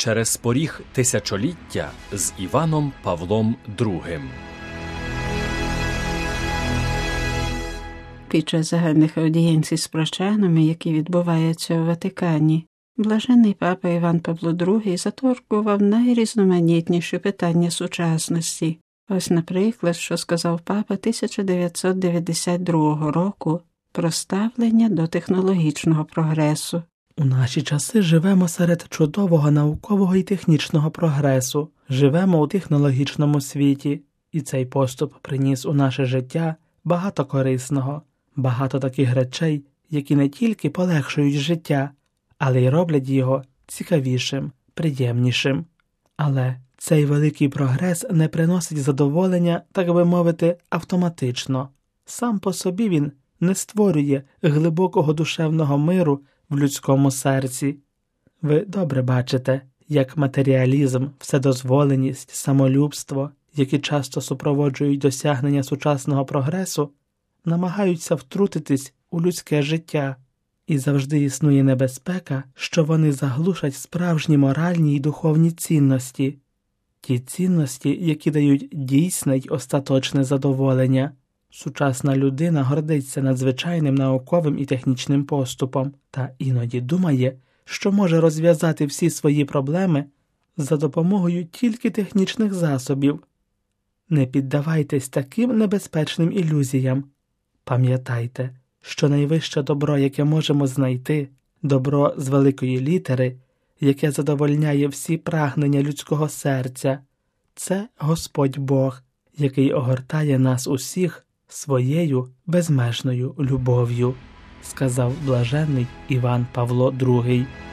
через поріг тисячоліття з Іваном Павлом II. Під час загальних аудієнцій з прощанами, які відбуваються у Ватикані, блаженний папа Іван Павло II заторкував найрізноманітніші питання сучасності. Ось, наприклад, що сказав папа 1992 року про ставлення до технологічного прогресу. У наші часи живемо серед чудового наукового і технічного прогресу, живемо у технологічному світі, і цей поступ приніс у наше життя багато корисного, багато таких речей, які не тільки полегшують життя, але й роблять його цікавішим, приємнішим. Але цей великий прогрес не приносить задоволення, так би мовити, автоматично. Сам по собі він не створює глибокого душевного миру в людському серці. Ви добре бачите, як матеріалізм, вседозволеність, самолюбство, які часто супроводжують досягнення сучасного прогресу, намагаються втрутитись у людське життя. І завжди існує небезпека, що вони заглушать справжні моральні й духовні цінності. Ті цінності, які дають дійсне й остаточне задоволення. Сучасна людина гордиться надзвичайним науковим і технічним поступом та іноді думає, що може розв'язати всі свої проблеми за допомогою тільки технічних засобів. Не піддавайтесь таким небезпечним ілюзіям. Пам'ятайте, що найвище добро, яке можемо знайти, добро з великої літери, яке задовольняє всі прагнення людського серця, це Господь Бог, який огортає нас усіх своєю безмежною любов'ю, сказав блаженний Іван Павло II.